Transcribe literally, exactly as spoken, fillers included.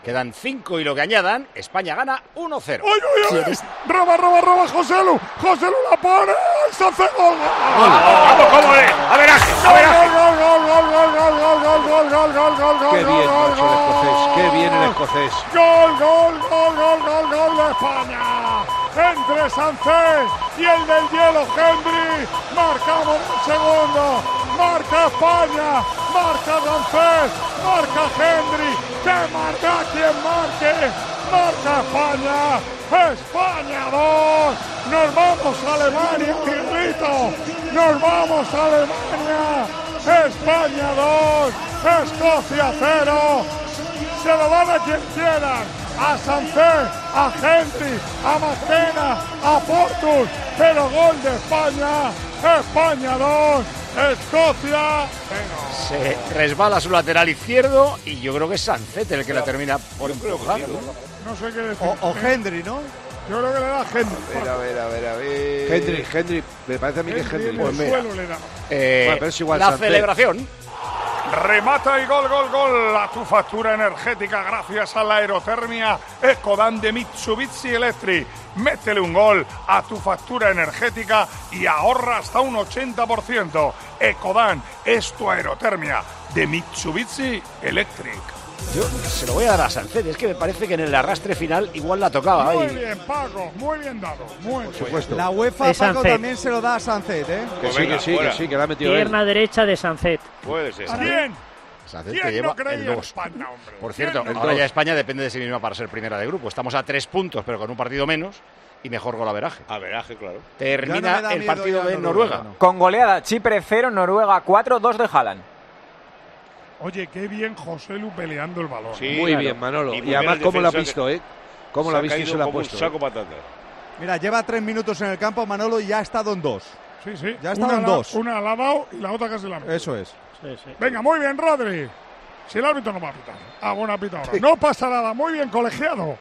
Quedan cinco y lo que añadan, España gana uno cero. ¡Uy, uy, uy! ¡Roba, roba, roba! ¡Joselu! ¡Joselu la pone! ¡Sánchez! ¡Gol! ¡Vamos, cómo es! ¡Averaje! ¡Averaje! ¡Gol, gol, gol, gol, gol, gol, gol, gol, gol, gol, gol, gol! ¡Qué bien, macho, el escocés! ¡Qué bien el escocés! ¡Gol, gol, gol, gol, gol, gol de España! Entre Sánchez y el del hielo, Hendry. Marcamos el segundo. Marca España. Marca Sánchez. Marca Hendry. Que marca quien marque. Marca España. España dos. Nos vamos a Alemania, Grito. Nos vamos a Alemania. España dos. Escocia cero. Se lo dan a quien quieran. A Sánchez, a Hendry, a Macena, a Portus, pero gol de España, España dos, Escocia cero. Se resbala su lateral izquierdo y yo creo que es Sánchez el que la termina por empujar. No sé qué decir. O, o Hendry, ¿no? Yo creo que le da Hendry. A ver, a ver, a ver, a ver. Hendry, Hendry, me parece a mí que es Hendry. Pues suelo le da. Eh, bueno, pero es igual, la Sánchez. celebración. Remata y gol, gol, gol. A tu factura energética gracias a la aerotermia Ecodan de Mitsubishi Electric. Métele un gol a tu factura energética y ahorra hasta un ochenta por ciento. Ecodan es tu aerotermia de Mitsubishi Electric. Yo se lo voy a dar a Sánchez, es que me parece que en el arrastre final igual la tocaba. Muy ahí. bien, Paco, muy bien dado. Muy Por bien. supuesto. La UEFA, Es Paco, Sánchez. también se lo da a Sánchez, ¿eh? Que Pues sí, venga, que sí, fuera. que sí, que la ha metido él. Pierna derecha de Sánchez. Puede ser. ¿Quién? Sánchez ¿Quién que lleva no creía el en dos. España, hombre? Por cierto, ¿Quién no? ahora dos. ya España depende de sí misma para ser primera de grupo. Estamos a tres puntos, pero con un partido menos y mejor golaveraje. Averaje, claro. Termina Ya no me da el miedo partido ya de Noruega, Noruega. no. Con goleada, Chipre cero, Noruega cuatro, dos de Haaland. Oye, qué bien Joselu peleando el balón. Sí, Muy claro. bien, Manolo. Y Y, muy además, bien cómo lo ha defensa visto, que- ¿eh? Cómo Se lo ha ha visto y caído se lo ha como un puesto. saco ¿eh? patata. Mira, lleva tres minutos en el campo, Manolo, y ya ha estado en dos. Sí, sí. Ya ha Una estado en la- dos. Una la ha dado y la otra casi la ha metido. Eso es. Sí, sí. Venga, muy bien, Rodri. Si el árbitro no va a pitar. Ah, bueno, ha pitado ahora. No pasa nada. Muy bien, colegiado.